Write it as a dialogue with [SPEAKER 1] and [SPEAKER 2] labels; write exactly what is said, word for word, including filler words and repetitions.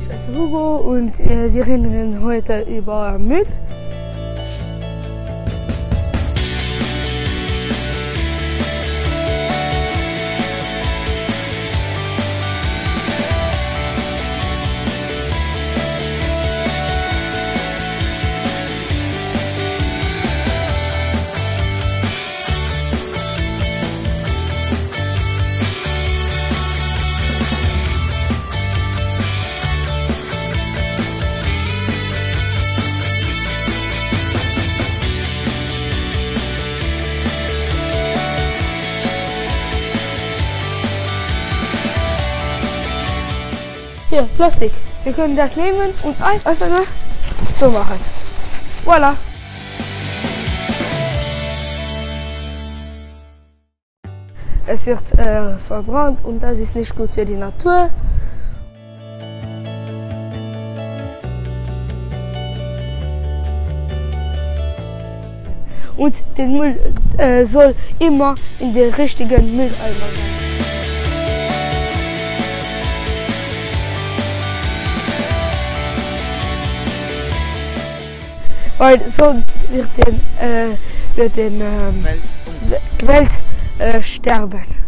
[SPEAKER 1] ist Hugo und äh, wir reden heute über Müll. Hier, Plastik. Wir können das nehmen und einfach so machen. Voilà. Es wird äh, verbrannt und das ist nicht gut für die Natur. Und der Müll äh, soll immer in den richtigen Mülleimer sein. Weil sonst wird, den, äh, wird den, ähm, Welt, Welt äh, sterben.